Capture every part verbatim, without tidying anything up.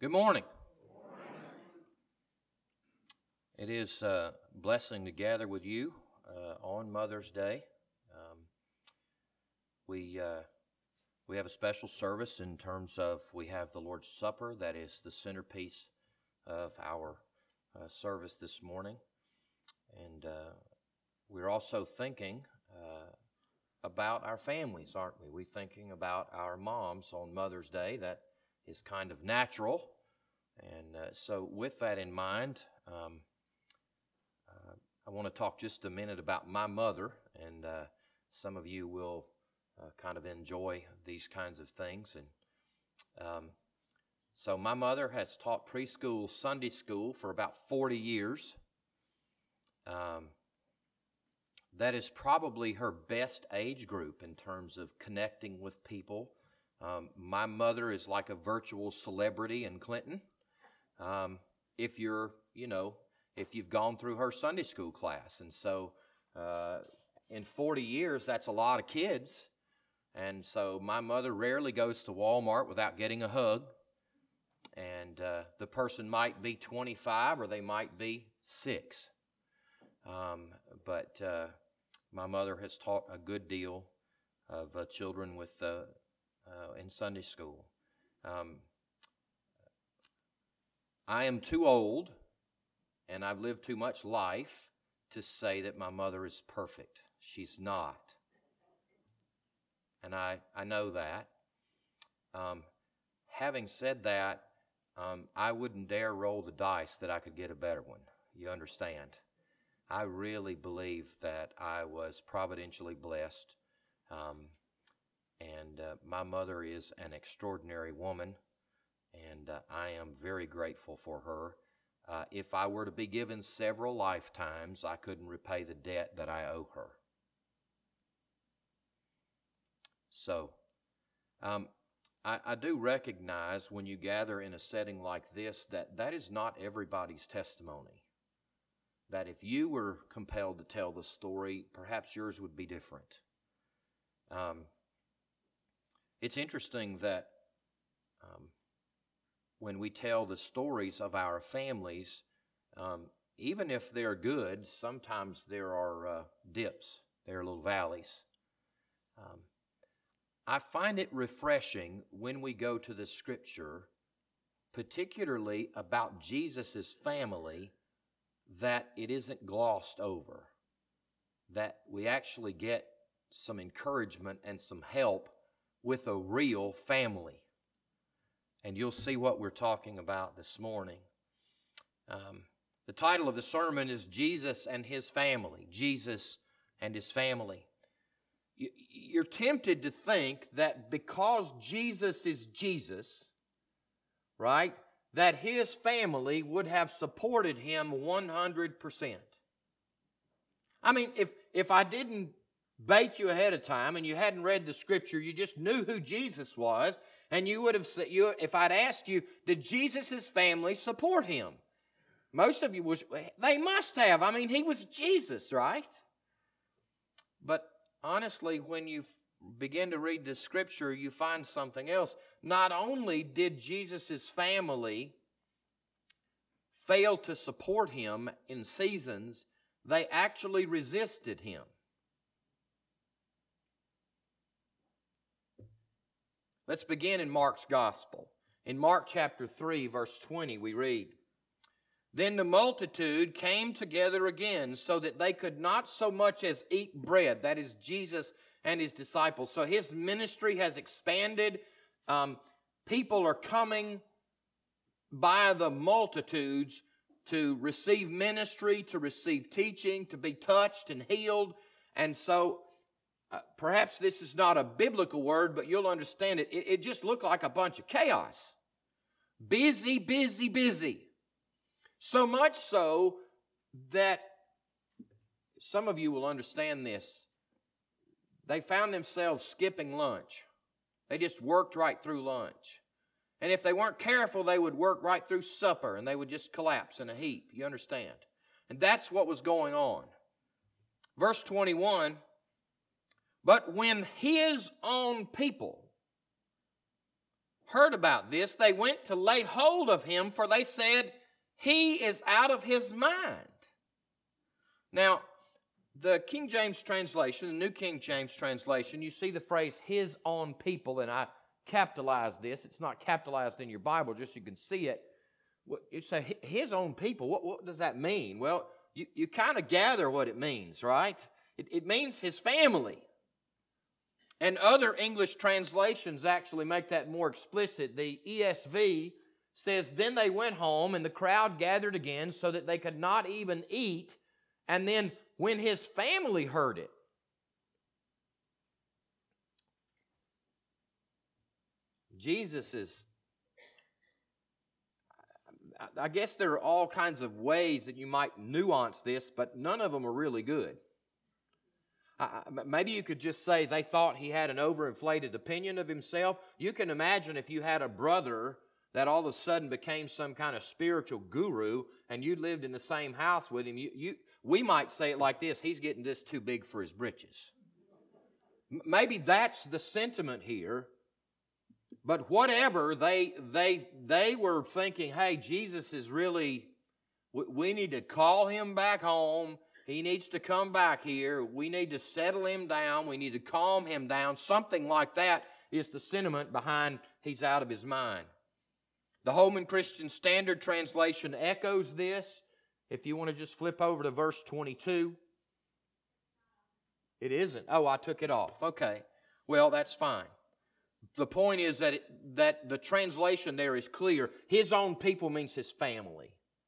Good morning. It is a blessing to gather with you uh, on Mother's Day. Um, we uh, we have a special service in terms of we have the Lord's Supper. That is the centerpiece of our uh, service this morning. And uh, we're also thinking uh, about our families, aren't we? We're thinking about our moms on Mother's Day. That is kind of natural. And uh, so with that in mind, um, uh, I want to talk just a minute about my mother, and uh, some of you will uh, kind of enjoy these kinds of things. And um, so my mother has taught preschool Sunday school for about forty years. Um, that is probably her best age group in terms of connecting with people. Um, my mother is like a virtual celebrity in Clinton. Um, if you're, you know, if you've gone through her Sunday school class. And so uh, in forty years, that's a lot of kids. And so my mother rarely goes to Walmart without getting a hug. And uh, the person might be twenty-five or they might be six. Um, but uh, my mother has taught a good deal of uh, children with uh, uh, in Sunday school. Um, I am too old, and I've lived too much life to say that my mother is perfect. She's not. And I, I know that. Um, having said that, um, I wouldn't dare roll the dice that I could get a better one. You understand? I really believe that I was providentially blessed. Um, and uh, my mother is an extraordinary woman. And uh, I am very grateful for her. Uh, if I were to be given several lifetimes, I couldn't repay the debt that I owe her. So, um, I, I do recognize when you gather in a setting like this that that is not everybody's testimony. That if you were compelled to tell the story, perhaps yours would be different. Um, it's interesting that um, when we tell the stories of our families, um, even if they're good, sometimes there are uh, dips, there are little valleys. Um, I find it refreshing when we go to the Scripture, particularly about Jesus' family, that it isn't glossed over, that we actually get some encouragement and some help with a real family. And you'll see what we're talking about this morning. Um, the title of the sermon is Jesus and His Family. Jesus and His Family. You, you're tempted to think that because Jesus is Jesus, right, that His family would have supported Him one hundred percent. I mean, if, if I didn't bait you ahead of time and you hadn't read the Scripture, you just knew who Jesus was, and you would have said, you, if I'd asked you, did Jesus' family support Him? Most of you was, they must have. I mean, He was Jesus, right? But honestly, when you begin to read the Scripture, you find something else. Not only did Jesus' family fail to support Him in seasons, they actually resisted Him. Let's begin in Mark's Gospel. In Mark chapter three, verse twenty, we read, "Then the multitude came together again, so that they could not so much as eat bread." That is Jesus and His disciples. So His ministry has expanded. Um, people are coming by the multitudes to receive ministry, to receive teaching, to be touched and healed. And so Uh, perhaps this is not a biblical word, but you'll understand it. it. It just looked like a bunch of chaos. Busy, busy, busy. So much so that some of you will understand this. They found themselves skipping lunch. They just worked right through lunch. And if they weren't careful, they would work right through supper and they would just collapse in a heap. You understand? And that's what was going on. Verse twenty-one, "But when His own people heard about this, they went to lay hold of him, for they said, he is out of his mind. Now, the King James translation, the New King James translation, you see the phrase, his own people, and I capitalized this. It's not capitalized in your Bible, just so you can see it. You say, his own people, what, what does that mean? Well, you, you kind of gather what it means, right? It, it means his family. And other English translations actually make that more explicit. The E S V says, then they went home, and the crowd gathered again so that they could not even eat. And then when his family heard it, Jesus is, I guess there are all kinds of ways that you might nuance this, but none of them are really good. I, maybe you could just say they thought he had an overinflated opinion of himself. You can imagine if you had a brother that all of a sudden became some kind of spiritual guru and you lived in the same house with him, you, you, we might say it like this, he's getting this too big for his britches. Maybe that's the sentiment here. But whatever, they they they were thinking, hey, Jesus is really, we need to call him back home. He needs to come back here. We need to settle him down. We need to calm him down. Something like that is the sentiment behind he's out of his mind. The Holman Christian Standard Translation echoes this. If you want to just flip over to verse twenty-two. It isn't. Oh, I took it off. Okay. Well, that's fine. The point is that it, that the translation there is clear. His own people means his family.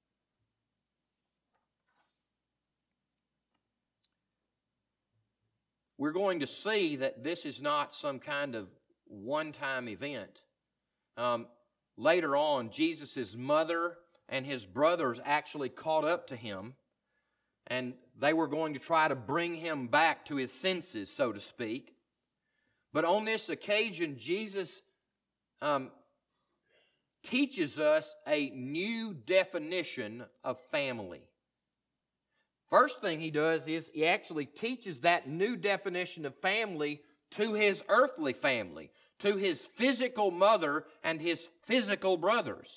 We're going to see that this is not some kind of one-time event. Um, later on, Jesus' mother and his brothers actually caught up to him, and they were going to try to bring him back to his senses, so to speak. But on this occasion, Jesus um, teaches us a new definition of family. First thing he does is he actually teaches that new definition of family to his earthly family, to his physical mother and his physical brothers.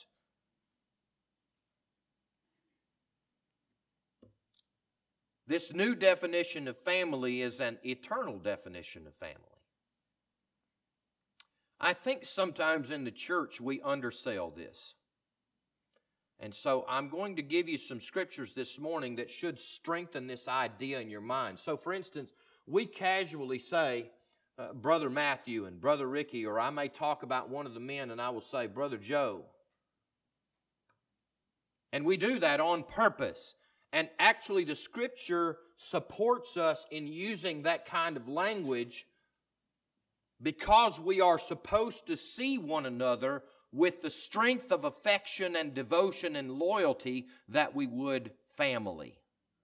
This new definition of family is an eternal definition of family. I think sometimes in the church we undersell this. And so I'm going to give you some scriptures this morning that should strengthen this idea in your mind. So for instance, we casually say, uh, Brother Matthew and Brother Ricky, or I may talk about one of the men and I will say, Brother Joe. And we do that on purpose. And actually the Scripture supports us in using that kind of language because we are supposed to see one another with the strength of affection and devotion and loyalty that we would family.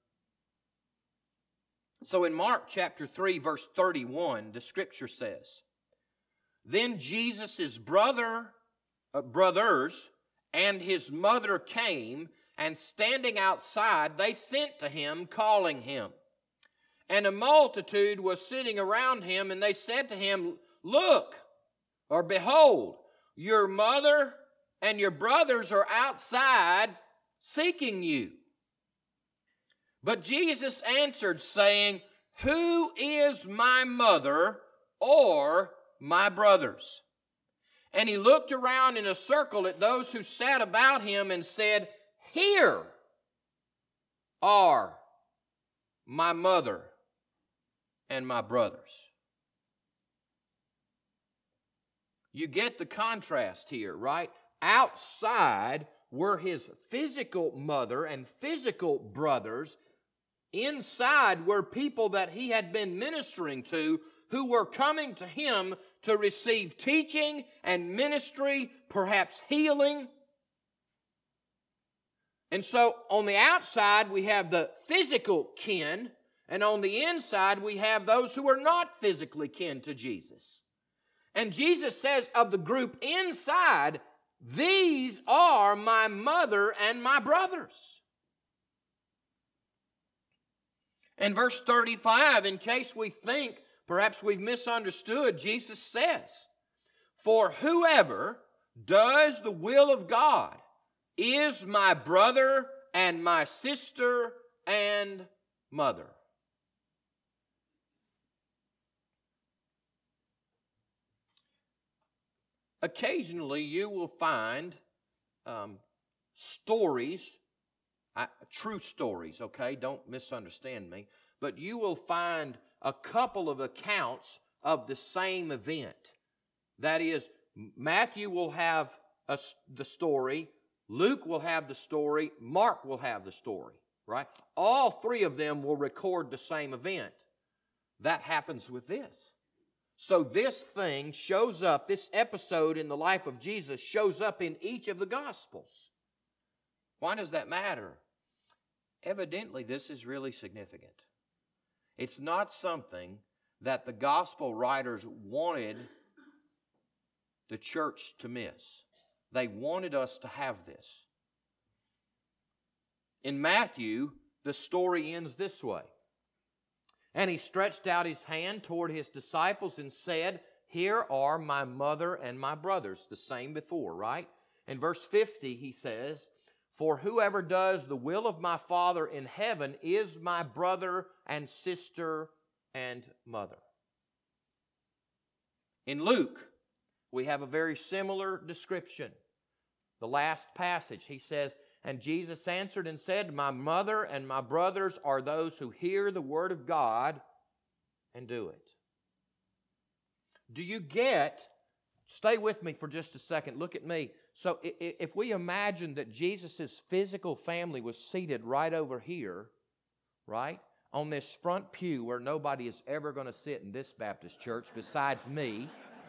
So in Mark chapter three, verse thirty-one, the Scripture says, Then Jesus' brother, uh, brothers and his mother came, and standing outside, they sent to him, calling him. And a multitude was sitting around him, and they said to him, Look, or behold, your mother and your brothers are outside seeking you. But Jesus answered, saying, Who is my mother or my brothers? And he looked around in a circle at those who sat about him and said, Here are my mother and my brothers. You get the contrast here, right? Outside were his physical mother and physical brothers. Inside were people that he had been ministering to who were coming to him to receive teaching and ministry, perhaps healing. And so on the outside we have the physical kin, and on the inside we have those who are not physically kin to Jesus. And Jesus says of the group inside, these are my mother and my brothers. And verse thirty-five, in case we think perhaps we've misunderstood, Jesus says, For whoever does the will of God is my brother and my sister and mother. Occasionally you will find um, stories, uh, true stories, okay? Don't misunderstand me. But you will find a couple of accounts of the same event. That is, Matthew will have a, the story, Luke will have the story, Mark will have the story, right? All three of them will record the same event. That happens with this. So this thing shows up, this episode in the life of Jesus shows up in each of the Gospels. Why does that matter? Evidently, this is really significant. It's not something that the Gospel writers wanted the church to miss. They wanted us to have this. In Matthew, the story ends this way. And he stretched out his hand toward his disciples and said, "Here are my mother and my brothers." The same before, right? In verse fifty, he says, "For whoever does the will of my Father in heaven is my brother and sister and mother." In Luke, we have a very similar description. The last passage, he says, "And Jesus answered and said, My mother and my brothers are those who hear the word of God and do it." Do you get, stay with me for just a second, look at me. So if we imagine that Jesus' physical family was seated right over here, right, on this front pew where nobody is ever going to sit in this Baptist church besides me,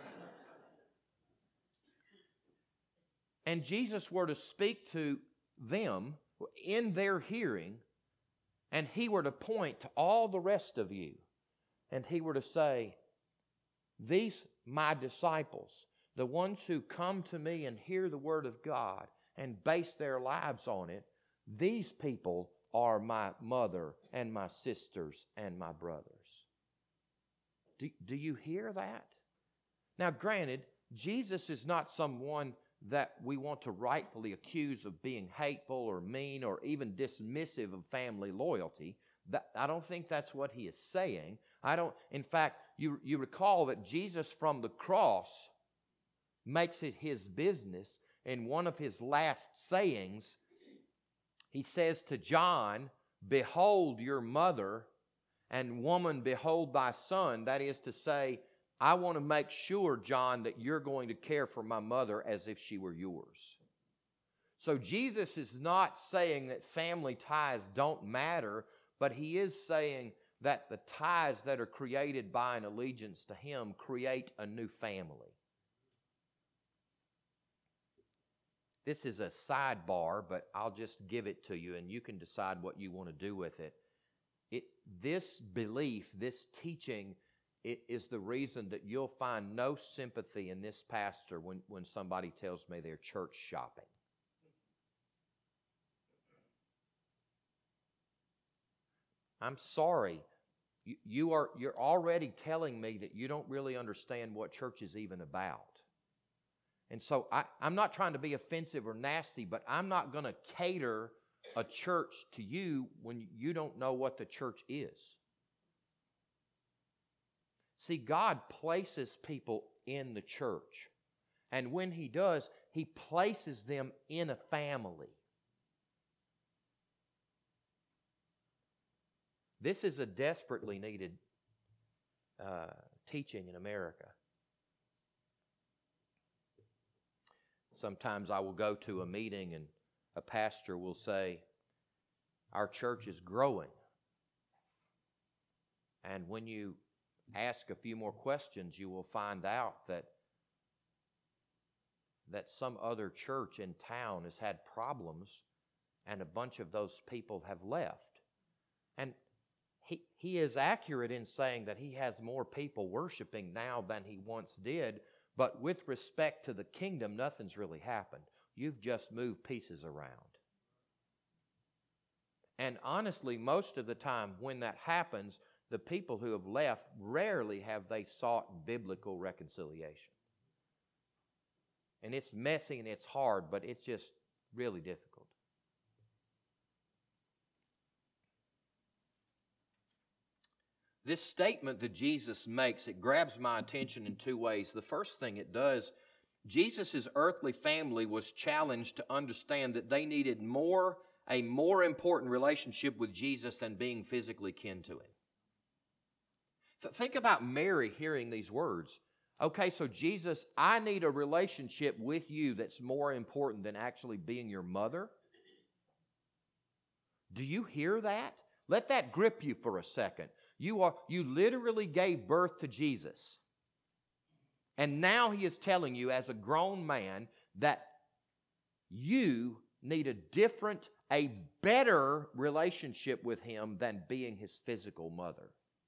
and Jesus were to speak to them in their hearing, and he were to point to all the rest of you, and he were to say, "These my disciples, the ones who come to me and hear the word of God and base their lives on it, these people are my mother and my sisters and my brothers." Do, do you hear that? Now, granted, Jesus is not someone that we want to rightfully accuse of being hateful or mean or even dismissive of family loyalty. That, I don't think that's what he is saying. I don't. In fact, you, you recall that Jesus from the cross makes it his business. In one of his last sayings, he says to John, "Behold your mother, and woman, behold thy son." That is to say, I want to make sure, John, that you're going to care for my mother as if she were yours. So Jesus is not saying that family ties don't matter, but he is saying that the ties that are created by an allegiance to him create a new family. This is a sidebar, but I'll just give it to you and you can decide what you want to do with it. It this belief, this teaching, it is the reason that you'll find no sympathy in this pastor when, when somebody tells me they're church shopping. I'm sorry. You, you are, you're already telling me that you don't really understand what church is even about. And so I, I'm not trying to be offensive or nasty, but I'm not going to cater a church to you when you don't know what the church is. See, God places people in the church. And when he does, he places them in a family. This is a desperately needed uh, teaching in America. Sometimes I will go to a meeting and a pastor will say, "Our church is growing." And when you ask a few more questions, you will find out that that some other church in town has had problems and a bunch of those people have left. And he, he is accurate in saying that he has more people worshiping now than he once did, but with respect to the kingdom, nothing's really happened. You've just moved pieces around. And honestly, most of the time when that happens, the people who have left, rarely have they sought biblical reconciliation. And it's messy and it's hard, but it's just really difficult. This statement that Jesus makes, it grabs my attention in two ways. The first thing it does, Jesus' earthly family was challenged to understand that they needed more, a more important relationship with Jesus than being physically kin to Him. Th- think about Mary hearing these words. Okay, so Jesus, I need a relationship with you that's more important than actually being your mother. Do you hear that? Let that grip you for a second. You are, you literally gave birth to Jesus. And now He is telling you as a grown man that you need a different, a better relationship with Him than being His physical mother.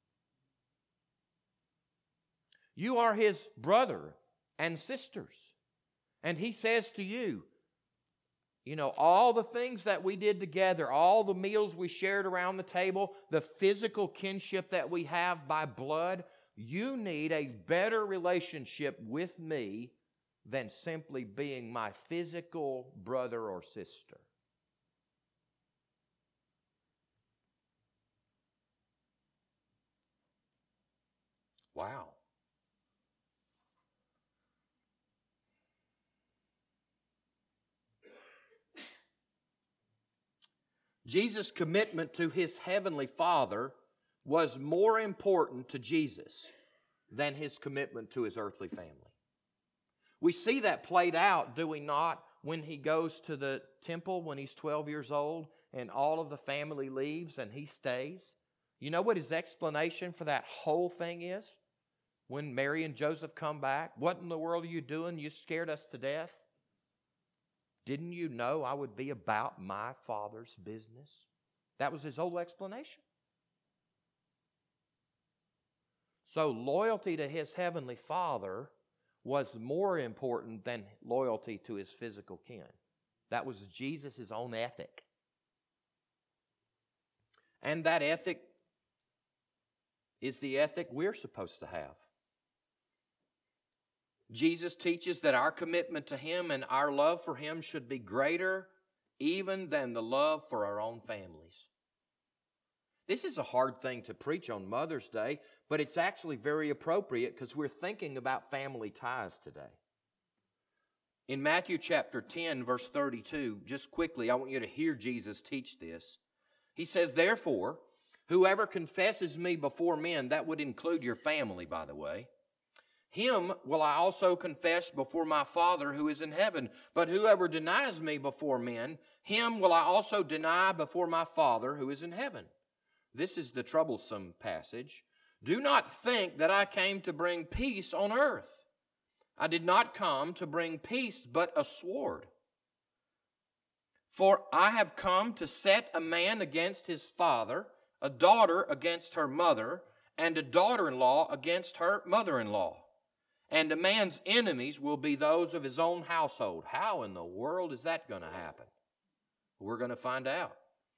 You are His brother and sisters. And He says to you, you know, all the things that we did together, all the meals we shared around the table, the physical kinship that we have by blood, you need a better relationship with me than simply being my physical brother or sister. Wow. Jesus' commitment to His heavenly Father was more important to Jesus than His commitment to His earthly family. We see that played out, do we not, when He goes to the temple when He's twelve years old and all of the family leaves and He stays? You know what His explanation for that whole thing is? When Mary and Joseph come back, what in the world are you doing? You scared us to death. Didn't you know I would be about my Father's business? That was His whole explanation. So loyalty to His heavenly Father was more important than loyalty to His physical kin. That was Jesus' own ethic. And that ethic is the ethic we're supposed to have. Jesus teaches that our commitment to Him and our love for Him should be greater even than the love for our own families. This is a hard thing to preach on Mother's Day, but it's actually very appropriate because we're thinking about family ties today. In Matthew chapter ten, verse thirty-two, just quickly, I want you to hear Jesus teach this. He says, "Therefore, whoever confesses me before men," that would include your family, by the way, "him will I also confess before my Father who is in heaven. But whoever denies me before men, him will I also deny before my Father who is in heaven." This is the troublesome passage. "Do not think that I came to bring peace on earth. I did not come to bring peace, but a sword. For I have come to set a man against his father, a daughter against her mother, and a daughter-in-law against her mother-in-law. And a man's enemies will be those of his own household." How in the world is that going to happen? We're going to find out.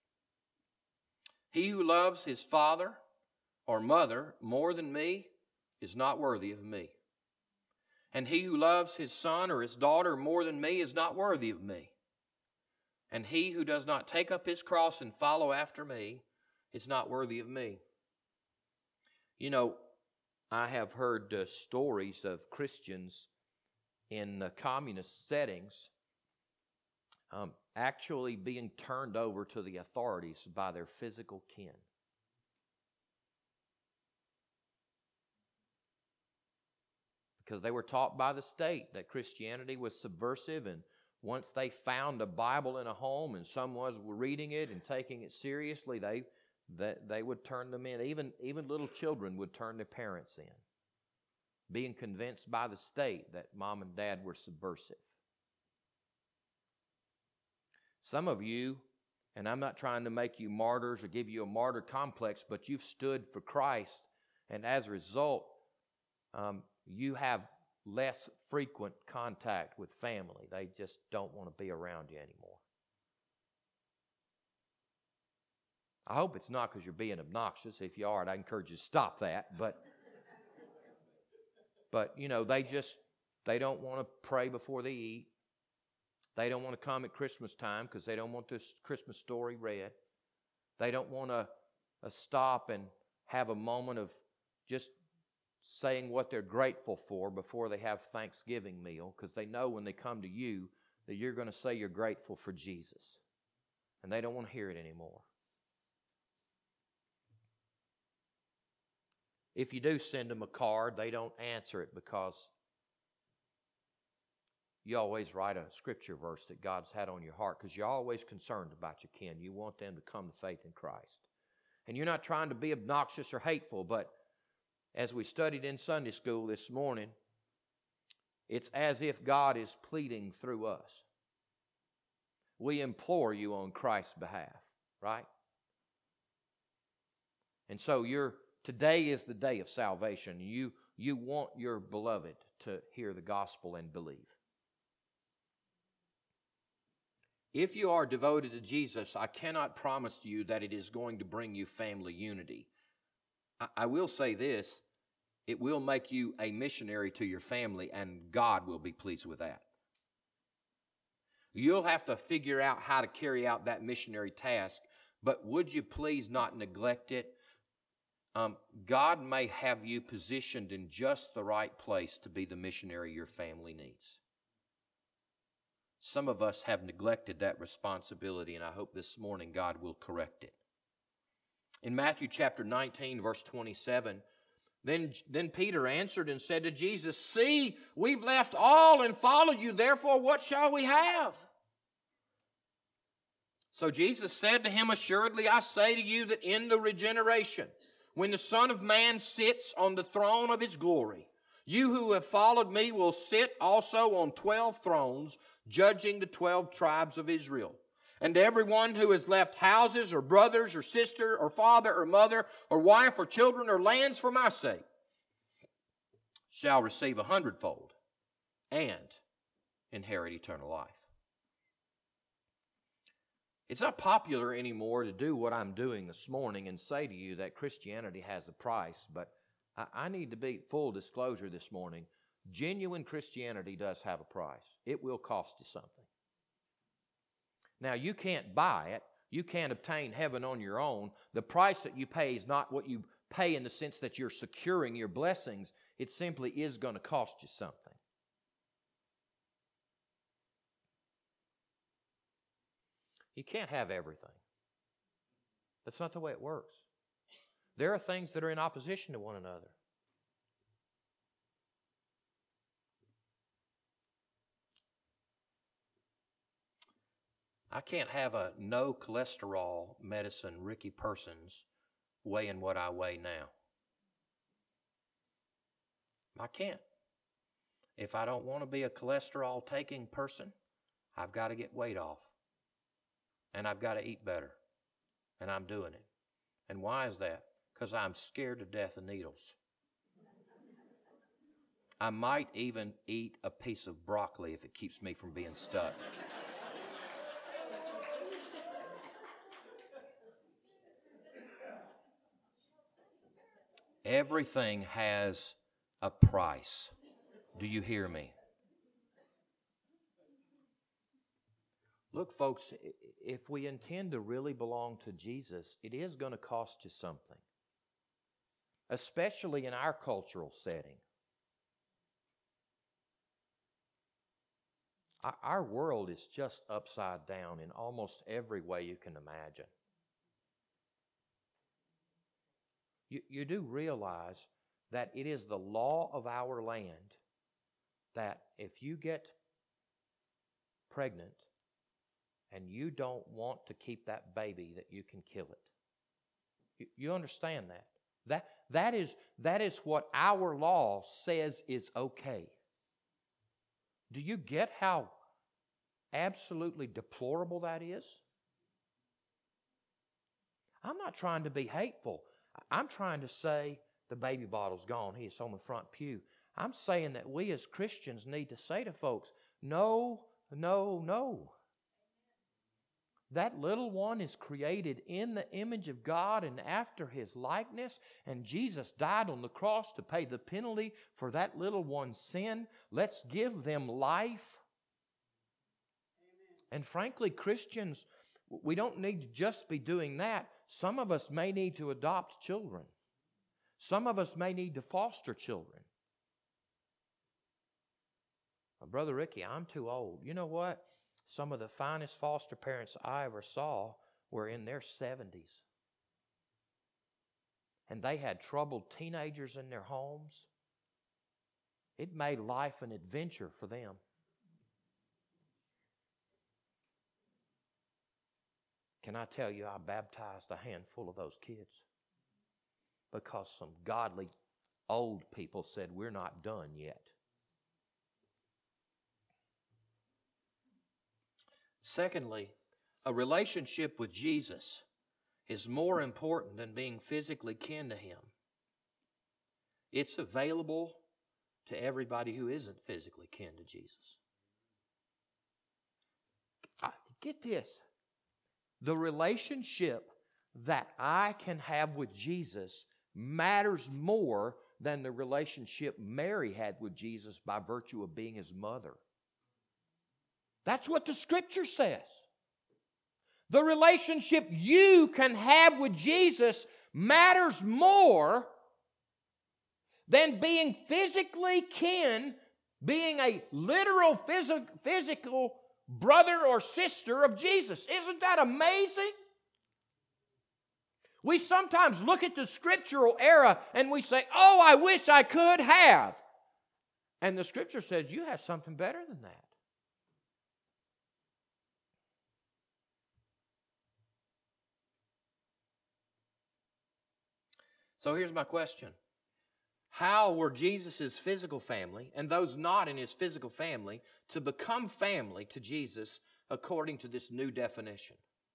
"He who loves his father or mother more than me is not worthy of me. And he who loves his son or his daughter more than me is not worthy of me. And he who does not take up his cross and follow after me is not worthy of me." You know, I have heard uh, stories of Christians in uh, communist settings um, actually being turned over to the authorities by their physical kin. Because they were taught by the state that Christianity was subversive, and once they found a Bible in a home and someone was reading it and taking it seriously, they that they would turn them in. Even, even little children would turn their parents in, being convinced by the state that mom and dad were subversive. Some of you, and I'm not trying to make you martyrs or give you a martyr complex, but you've stood for Christ, and as a result, um, you have less frequent contact with family. They just don't want to be around you anymore. I hope it's not because you're being obnoxious. If you are, I encourage you to stop that. But, but you know, they just, They don't want to pray before they eat. They don't want to come at Christmas time because they don't want this Christmas story read. They don't want to uh, stop and have a moment of just saying what they're grateful for before they have Thanksgiving meal, because they know when they come to you that you're going to say you're grateful for Jesus. And they don't want to hear it anymore. If you do send them a card, they don't answer it because you always write a scripture verse that God's had on your heart, because you're always concerned about your kin. You want them to come to faith in Christ. And you're not trying to be obnoxious or hateful, but as we studied in Sunday school this morning, it's as if God is pleading through us. We implore you on Christ's behalf, right? And so you're, today is the day of salvation. You, you want your beloved to hear the gospel and believe. If you are devoted to Jesus, I cannot promise you that it is going to bring you family unity. I, I will say this, it will make you a missionary to your family, and God will be pleased with that. You'll have to figure out how to carry out that missionary task, but would you please not neglect it? Um, God may have you positioned in just the right place to be the missionary your family needs. Some of us have neglected that responsibility, and I hope this morning God will correct it. In Matthew chapter nineteen, verse twenty-seven, then, then Peter answered and said to Jesus, "See, we've left all and followed you, therefore what shall we have?" So Jesus said to him, "Assuredly I say to you that in the regeneration, when the Son of Man sits on the throne of his glory, you who have followed me will sit also on twelve thrones, judging the twelve tribes of Israel. And everyone who has left houses or brothers or sister or father or mother or wife or children or lands for my sake shall receive a hundredfold and inherit eternal life." It's not popular anymore to do what I'm doing this morning and say to you that Christianity has a price, but I, I need to be full disclosure this morning. Genuine Christianity does have a price. It will cost you something. Now, you can't buy it. You can't obtain heaven on your own. The price that you pay is not what you pay in the sense that you're securing your blessings. It simply is going to cost you something. You can't have everything. That's not the way it works. There are things that are in opposition to one another. I can't have a no cholesterol medicine Ricky Persons weighing what I weigh now. I can't. If I don't want to be a cholesterol taking person, I've got to get weight off. And I've got to eat better. And I'm doing it. And why is that? Because I'm scared to death of needles. I might even eat a piece of broccoli if it keeps me from being stuck. Everything has a price. Do you hear me? Look, folks, if we intend to really belong to Jesus, it is going to cost you something, especially in our cultural setting. Our world is just upside down in almost every way you can imagine. You, you do realize that it is the law of our land that if you get pregnant and you don't want to keep that baby, that you can kill it. You, you understand that? That, that is, that is what our law says is okay. Do you get how absolutely deplorable that is? I'm not trying to be hateful. I'm trying to say the baby bottle's gone. It's on the front pew. I'm saying that we as Christians need to say to folks, no, no, no. That little one is created in the image of God and after His likeness, and Jesus died on the cross to pay the penalty for that little one's sin. Let's give them life. Amen. And frankly, Christians, we don't need to just be doing that. Some of us may need to adopt children. Some of us may need to foster children. Well, Brother Ricky, I'm too old. You know what? Some of the finest foster parents I ever saw were in their seventies. And they had troubled teenagers in their homes. It made life an adventure for them. Can I tell you, I baptized a handful of those kids because some godly old people said, we're not done yet. Secondly, a relationship with Jesus is more important than being physically kin to Him. It's available to everybody who isn't physically kin to Jesus. Get this. The relationship that I can have with Jesus matters more than the relationship Mary had with Jesus by virtue of being His mother. That's what the Scripture says. The relationship you can have with Jesus matters more than being physically kin, being a literal phys- physical brother or sister of Jesus. Isn't that amazing? We sometimes look at the scriptural era and we say, oh, I wish I could have. And the Scripture says you have something better than that. So here's my question. How were Jesus' physical family and those not in His physical family to become family to Jesus according to this new definition?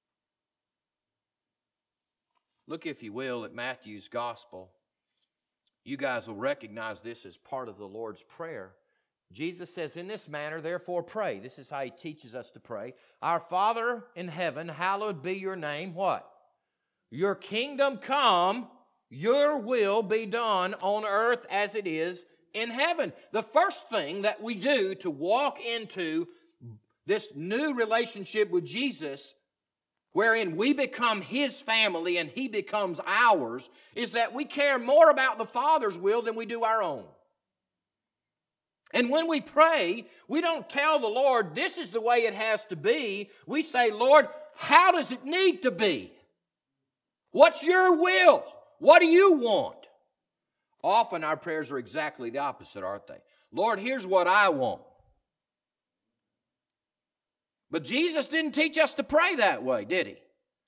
Look, if you will, at Matthew's Gospel. You guys will recognize this as part of the Lord's Prayer. Jesus says, in this manner, therefore pray. This is how He teaches us to pray. Our Father in heaven, hallowed be your name. What? Your kingdom come. Your will be done on earth as it is in heaven. The first thing that we do to walk into this new relationship with Jesus, wherein we become His family and He becomes ours, is that we care more about the Father's will than we do our own. And when we pray, we don't tell the Lord, this is the way it has to be. We say, Lord, how does it need to be? What's your will? What do you want? Often our prayers are exactly the opposite, aren't they? Lord, here's what I want. But Jesus didn't teach us to pray that way, did He?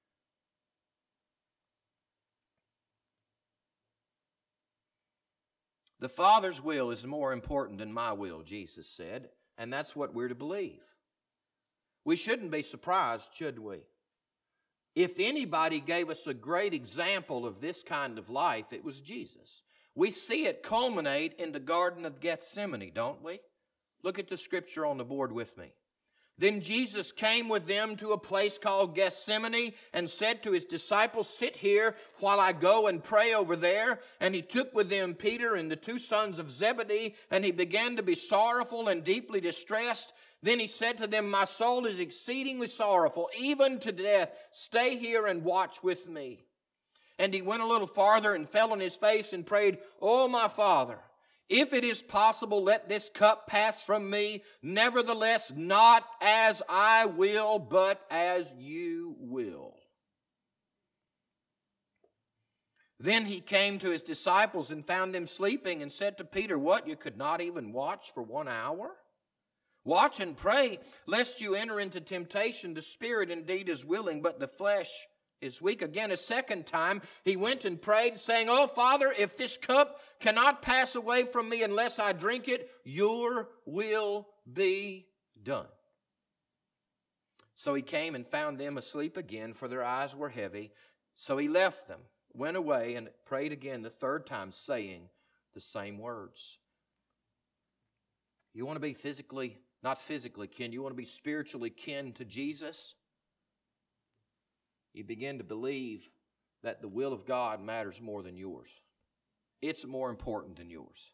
The Father's will is more important than my will, Jesus said, and that's what we're to believe. We shouldn't be surprised, should we? If anybody gave us a great example of this kind of life, it was Jesus. We see it culminate in the Garden of Gethsemane, don't we? Look at the scripture on the board with me. Then Jesus came with them to a place called Gethsemane and said to His disciples, sit here while I go and pray over there. And He took with them Peter and the two sons of Zebedee, and He began to be sorrowful and deeply distressed. Then He said to them, my soul is exceedingly sorrowful, even to death. Stay here and watch with me. And He went a little farther and fell on His face and prayed, oh, my Father, if it is possible, let this cup pass from me. Nevertheless, not as I will, but as you will. Then He came to His disciples and found them sleeping and said to Peter, what, you could not even watch for one hour? Watch and pray, lest you enter into temptation. The spirit indeed is willing, but the flesh is weak. Again, a second time, He went and prayed, saying, oh, Father, if this cup cannot pass away from me unless I drink it, your will be done. So He came and found them asleep again, for their eyes were heavy. So He left them, went away, and prayed again the third time, saying the same words. You want to be physically, not physically kin, you want to be spiritually kin to Jesus? you begin to believe that the will of God matters more than yours. It's more important than yours.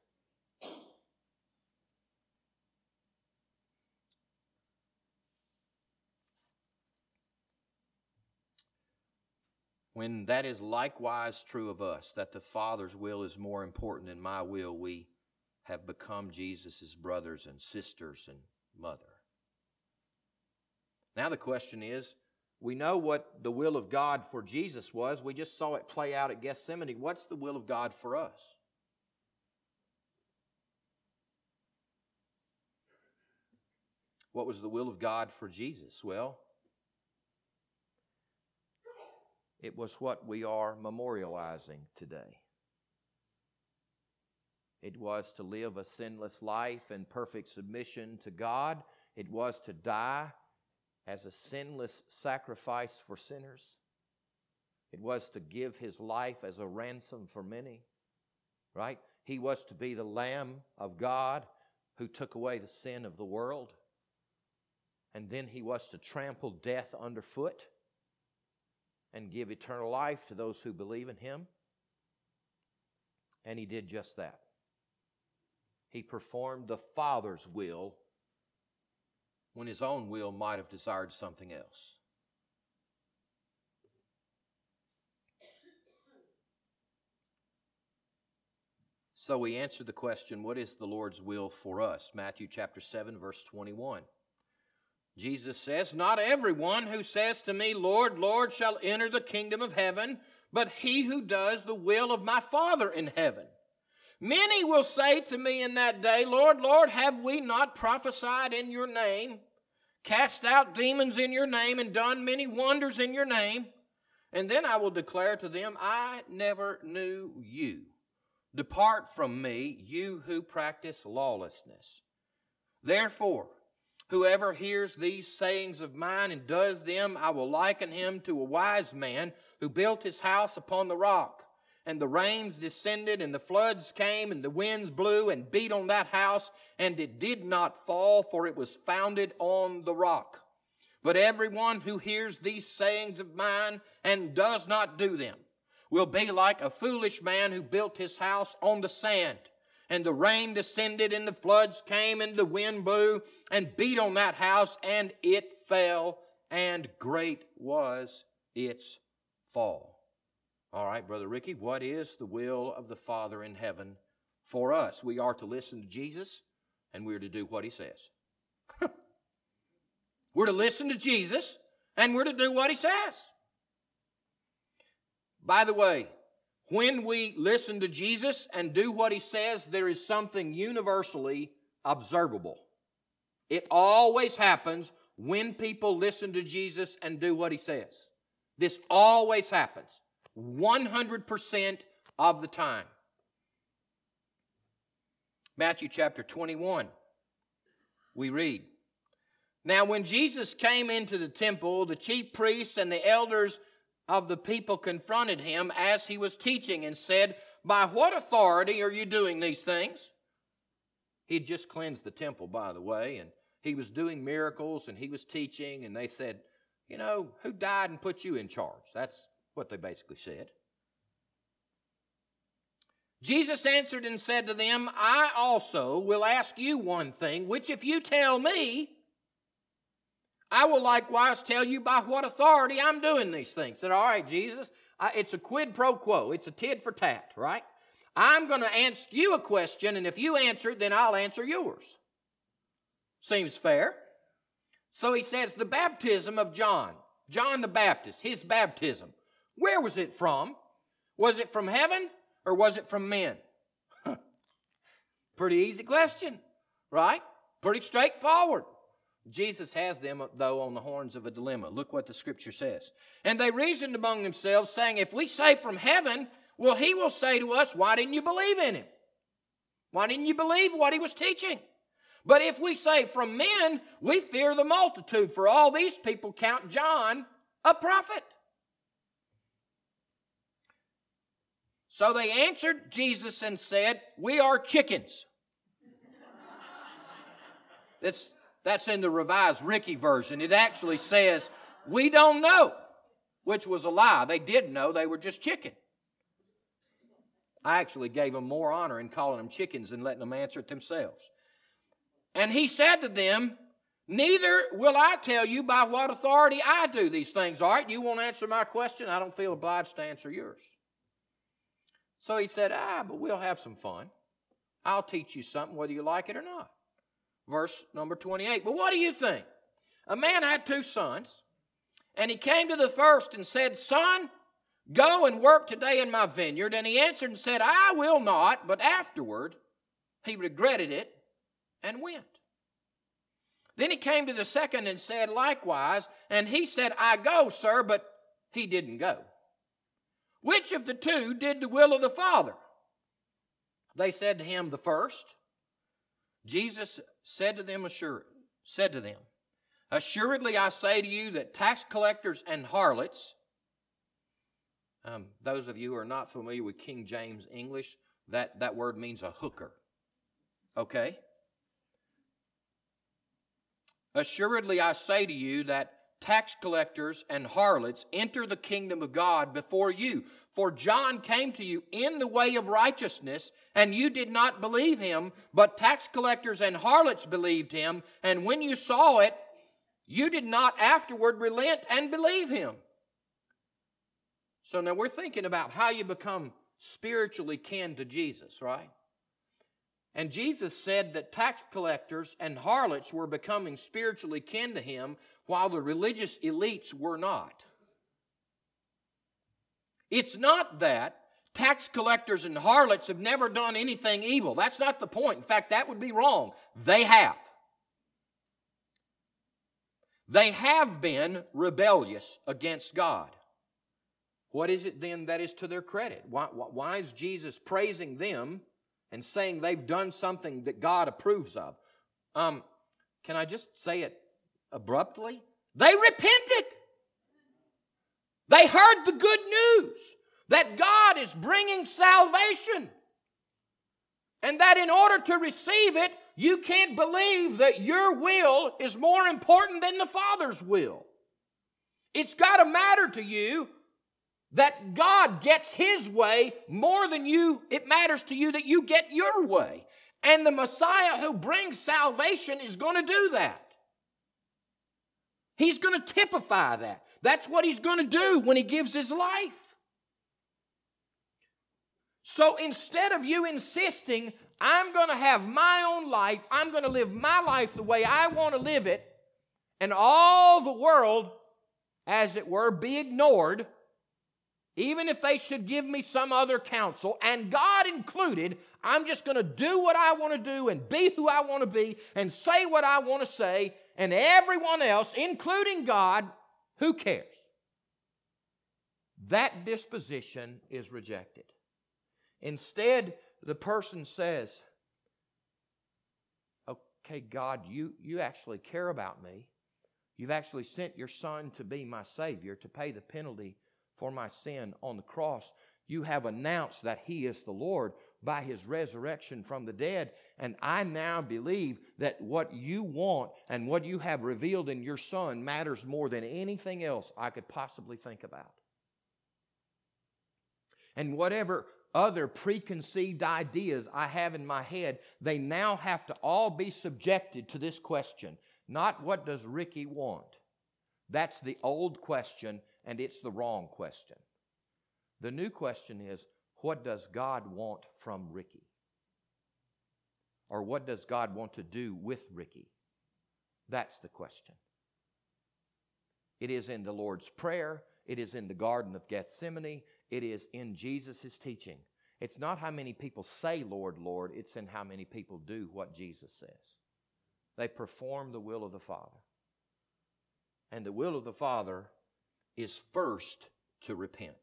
When that is likewise true of us, that the Father's will is more important than my will, we have become Jesus' brothers and sisters and mother. Now the question is, we know what the will of God for Jesus was. We just saw it play out at Gethsemane. What's the will of God for us? What was the will of God for Jesus? Well, it was what we are memorializing today. It was to live a sinless life in perfect submission to God. It was to die as a sinless sacrifice for sinners. It was to give His life as a ransom for many, right? He was to be the Lamb of God who took away the sin of the world. And then He was to trample death underfoot and give eternal life to those who believe in Him. And He did just that. He performed the Father's will when His own will might have desired something else. So we answer the question, what is the Lord's will for us? Matthew chapter seven, verse twenty-one. Jesus says, "Not everyone who says to me, 'Lord, Lord,' shall enter the kingdom of heaven, but he who does the will of my Father in heaven. Many will say to me in that day, 'Lord, Lord, have we not prophesied in your name, cast out demons in your name, and done many wonders in your name?' And then I will declare to them, 'I never knew you. Depart from me, you who practice lawlessness.' Therefore, whoever hears these sayings of mine and does them, I will liken him to a wise man who built his house upon the rock. And the rains descended, and the floods came, and the winds blew and beat on that house, and it did not fall, for it was founded on the rock. But everyone who hears these sayings of mine and does not do them will be like a foolish man who built his house on the sand. And the rain descended, and the floods came, and the wind blew and beat on that house, and it fell, and great was its fall." All right, Brother Ricky, what is the will of the Father in heaven for us? We are to listen to Jesus, and we're to do what He says. We're to listen to Jesus, and we're to do what He says. By the way, when we listen to Jesus and do what He says, there is something universally observable. It always happens when people listen to Jesus and do what He says. This always happens, one hundred percent of the time. Matthew chapter twenty-one, we read, "Now when Jesus came into the temple, the chief priests and the elders of the people confronted Him as He was teaching and said, 'By what authority are you doing these things?'" He'd just cleansed the temple, by the way, and He was doing miracles and He was teaching, and they said, "You know, who died and put you in charge?" That's what they basically said. Jesus answered and said to them, "I also will ask you one thing, which if you tell me, I will likewise tell you by what authority I'm doing these things." Said, "All right, Jesus, I, it's a quid pro quo. It's a tit for tat, right? I'm going to ask you a question, and if you answer it, then I'll answer yours." Seems fair. So He says, the baptism of John, John the Baptist, his baptism, where was it from? Was it from heaven or was it from men? Pretty easy question, right? Pretty straightforward. Jesus has them, though, on the horns of a dilemma. Look what the Scripture says. "And they reasoned among themselves, saying, 'If we say from heaven, well, He will say to us, why didn't you believe in Him? Why didn't you believe what He was teaching? But if we say from men, we fear the multitude, for all these people count John a prophet.' So they answered Jesus and said, 'We are chickens.'" That's, that's in the Revised Ricky version. It actually says, "We don't know." which was a lie. They did know, they were just chicken. I actually gave them more honor in calling them chickens than letting them answer it themselves. And he said to them, neither will I tell you by what authority I do these things. All right, you won't answer my question? I don't feel obliged to answer yours. So he said, ah, but we'll have some fun. I'll teach you something whether you like it or not. Verse number twenty-eight. But what do you think? A man had two sons, and he came to the first and said, son, go and work today in my vineyard. And he answered and said, I will not. But afterward he regretted it and went. Then he came to the second and said likewise. And he said, I go, sir, but he didn't go. Which of the two did the will of the Father? They said to him, the first. Jesus said to them, assure, said to them, assuredly I say to you that tax collectors and harlots, um, those of you who are not familiar with King James English, that, that word means a hooker. Okay? Assuredly I say to you that tax collectors and harlots enter the kingdom of God before you. For John came to you in the way of righteousness, and you did not believe him, but tax collectors and harlots believed him, and when you saw it, you did not afterward relent and believe him. So now we're thinking about how you become spiritually kin to Jesus, right? And Jesus said that tax collectors and harlots were becoming spiritually kin to him, while the religious elites were not. It's not that tax collectors and harlots have never done anything evil. That's not the point. In fact, that would be wrong. They have. They have been rebellious against God. What is it then that is to their credit? Why, why is Jesus praising them and saying they've done something that God approves of? Um, can I just say it abruptly? They repented. They heard the good news that God is bringing salvation, and that in order to receive it, you can't believe that your will is more important than the Father's will. It's got to matter to you that God gets his way more than you. It matters to you that you get your way. And the Messiah who brings salvation is going to do that. He's going to typify that. That's what he's going to do when he gives his life. So instead of you insisting, I'm going to have my own life, I'm going to live my life the way I want to live it, and all the world, as it were, be ignored, even if they should give me some other counsel, and God included, I'm just going to do what I want to do and be who I want to be and say what I want to say, and everyone else, including God, who cares? That disposition is rejected. Instead, the person says, okay, God, you, you actually care about me. You've actually sent your Son to be my Savior, to pay the penalty for my sin on the cross. You have announced that he is the Lord by his resurrection from the dead. And I now believe that what you want and what you have revealed in your Son matters more than anything else I could possibly think about. And whatever other preconceived ideas I have in my head, they now have to all be subjected to this question. Not what does Ricky want? That's the old question, and it's the wrong question. The new question is, what does God want from Ricky? Or what does God want to do with Ricky? That's the question. It is in the Lord's Prayer. It is in the Garden of Gethsemane. It is in Jesus' teaching. It's not how many people say, Lord, Lord. It's in how many people do what Jesus says. They perform the will of the Father. And the will of the Father is first to repent.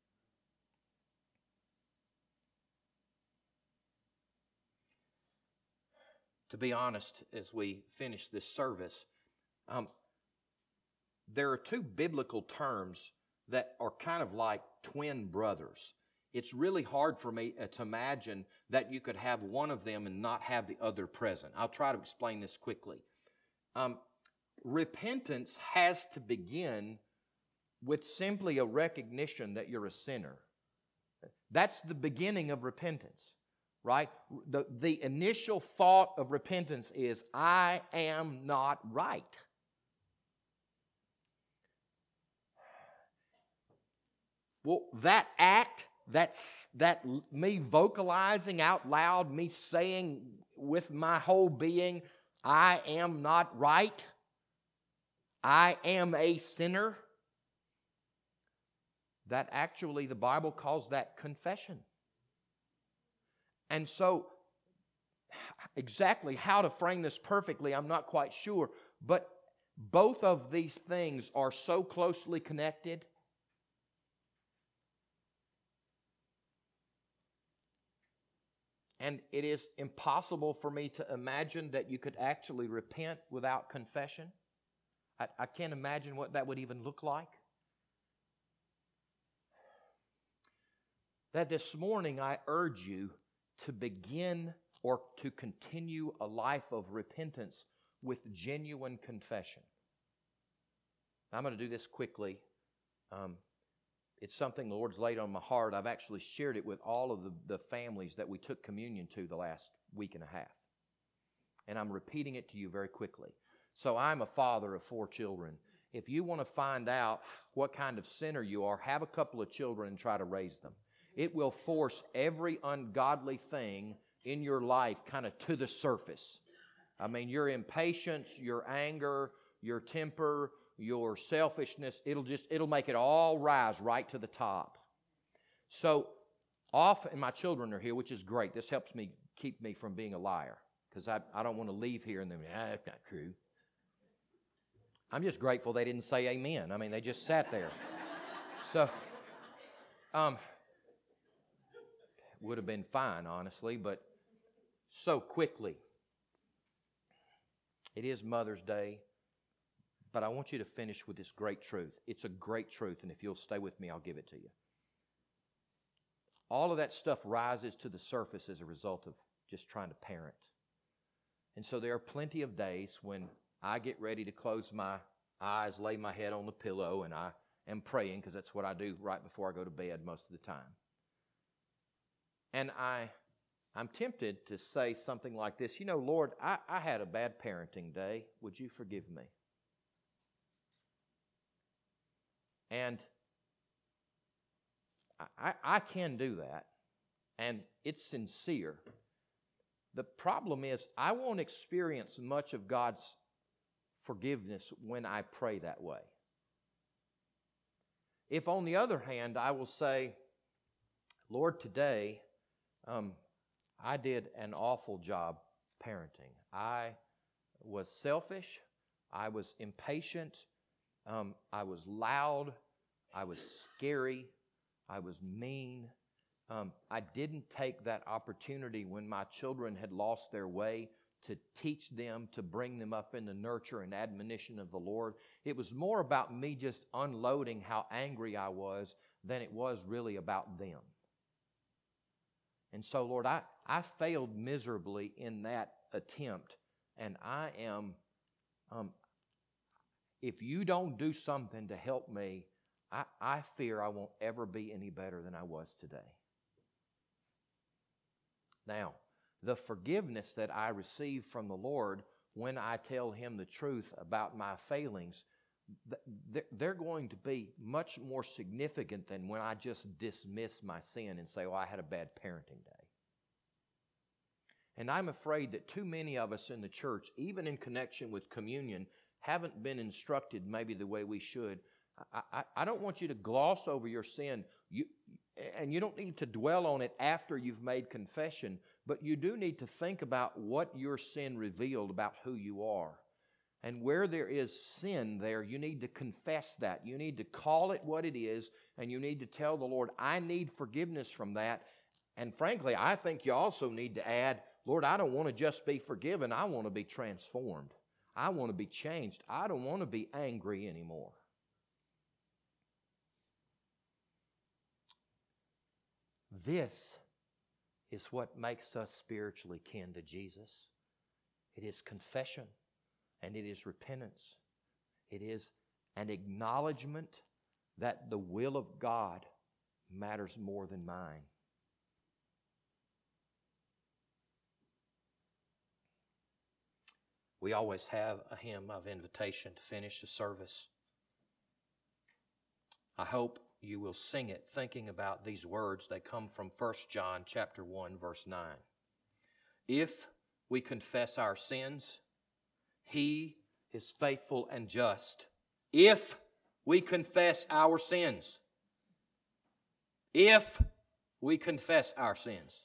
To be honest, as we finish this service, um, there are two biblical terms that are kind of like twin brothers. It's really hard for me to imagine that you could have one of them and not have the other present. I'll try to explain this quickly. Um, repentance has to begin with simply a recognition that you're a sinner. That's the beginning of repentance, right? The, the initial thought of repentance is, I am not right. Well, that act, that's, that me vocalizing out loud, me saying with my whole being, I am not right, I am a sinner, that actually the Bible calls that confession. And so, exactly how to frame this perfectly, I'm not quite sure, but both of these things are so closely connected. And it is impossible for me to imagine that you could actually repent without confession. I, I can't imagine what that would even look like. That this morning I urge you to begin or to continue a life of repentance with genuine confession. I'm going to do this quickly. Um, It's something the Lord's laid on my heart. I've actually shared it with all of the, the families that we took communion to the last week and a half. And I'm repeating it to you very quickly. So I'm a father of four children. If you want to find out what kind of sinner you are, have a couple of children and try to raise them. It will force every ungodly thing in your life kind of to the surface. I mean, your impatience, your anger, your temper, your selfishness, it'll just, it'll make it all rise right to the top. So, off, and my children are here, which is great. This helps me keep me from being a liar, because I, I don't want to leave here and then, ah, that's not true. I'm just grateful they didn't say amen. I mean, they just sat there. So, um, would have been fine, honestly, but so quickly. It is Mother's Day. But I want you to finish with this great truth. It's a great truth, and if you'll stay with me, I'll give it to you. All of that stuff rises to the surface as a result of just trying to parent. And so there are plenty of days when I get ready to close my eyes, lay my head on the pillow, and I am praying, because that's what I do right before I go to bed most of the time. And I, I'm tempted to say something like this, you know, Lord, I, I had a bad parenting day. Would you forgive me? And I, I can do that, and it's sincere. The problem is I won't experience much of God's forgiveness when I pray that way. If, on the other hand, I will say, Lord, today um, I did an awful job parenting. I was selfish. I was impatient. Um, I was loud. I was scary. I was mean. Um, I didn't take that opportunity when my children had lost their way to teach them, to bring them up in the nurture and admonition of the Lord. It was more about me just unloading how angry I was than it was really about them. And so, Lord, I, I failed miserably in that attempt, and I am, um, if you don't do something to help me, I, I fear I won't ever be any better than I was today. Now, the forgiveness that I receive from the Lord when I tell Him the truth about my failings, they're going to be much more significant than when I just dismiss my sin and say, oh, I had a bad parenting day. And I'm afraid that too many of us in the church, even in connection with communion, haven't been instructed maybe the way we should. I, I, I don't want you to gloss over your sin, you, and you don't need to dwell on it after you've made confession, but you do need to think about what your sin revealed about who you are. And where there is sin there, you need to confess that. You need to call it what it is, and you need to tell the Lord, I need forgiveness from that. And frankly, I think you also need to add, Lord, I don't want to just be forgiven. I want to be transformed. I want to be changed. I don't want to be angry anymore. This is what makes us spiritually kin to Jesus. It is confession, and it is repentance. It is an acknowledgement that the will of God matters more than mine. We always have a hymn of invitation to finish the service. I hope you will sing it thinking about these words. They come from First John chapter one, verse nine. If we confess our sins, He is faithful and just. If we confess our sins. If we confess our sins.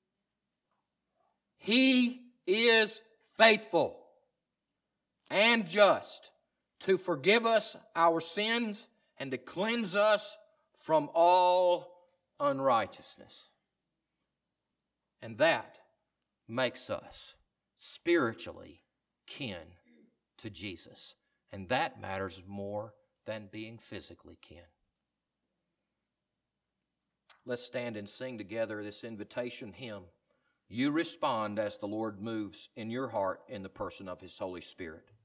He is faithful and just to forgive us our sins and to cleanse us from all unrighteousness. And that makes us spiritually kin to Jesus. And that matters more than being physically kin. Let's stand and sing together this invitation hymn. You respond as the Lord moves in your heart in the person of His Holy Spirit.